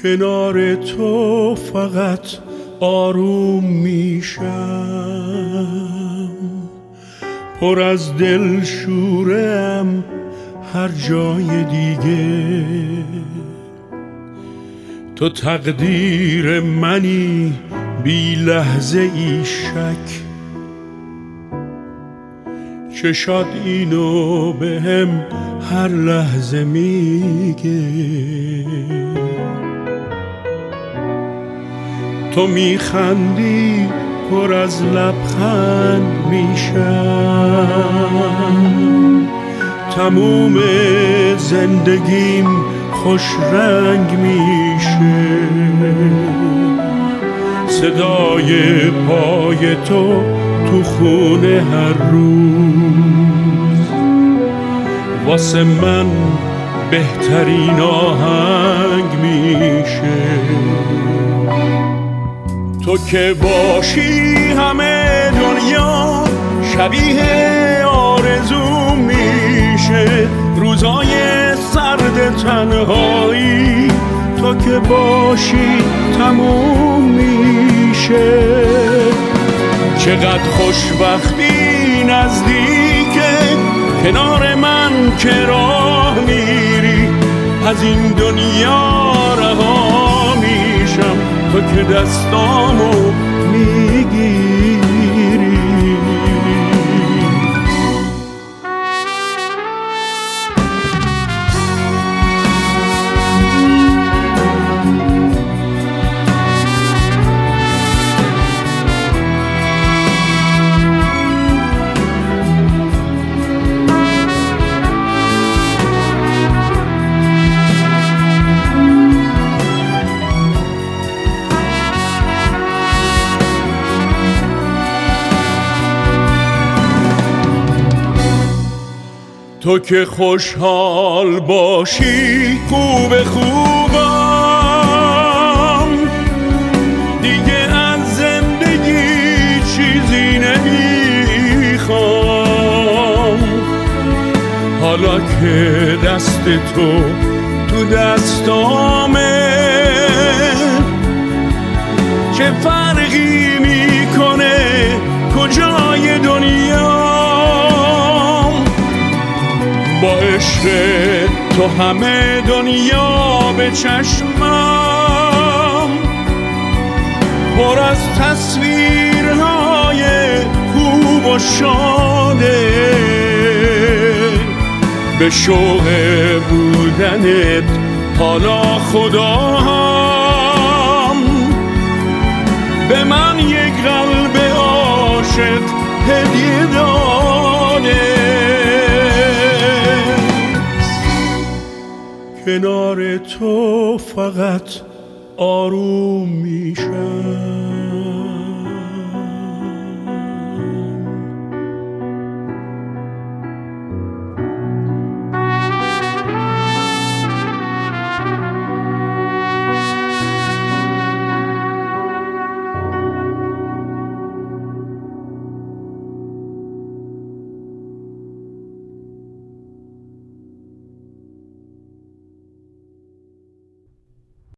کنار تو فقط آروم میشم، پر از دل شورم هر جای دیگه. تو تقدیر منی بی لحظه ای شک، چشات اینو بهم هر لحظه میگه. تو میخندی پر از لبخند میشم، تموم زندگیم خوش رنگ میشه. صدای پای تو تو خونه هر روز واسه من بهترین آهنگ میشه. تو که باشی همه دنیا شبیه آرزو میشه. روزای سرد تنهایی تو که باشی تموم میشه. چقدر خوشبختی نزدیکه کنار من که راه میری. از این دنیا رها میشم تو که دستامو میگیری. تو که خوشحال باشی خوب خوبم، دیگه از زندگی چیزی نمیخوام. حالا که دست تو دستامه چه فرقی میکنه کجای دنیا. با عشق تو همه دنیا به چشمم پر از تصویرهای خوب و شاده. به شوق بودنت حالا خدا هم به من یک قلب عاشق هدیه داده. کنار تو فقط آروم میشم.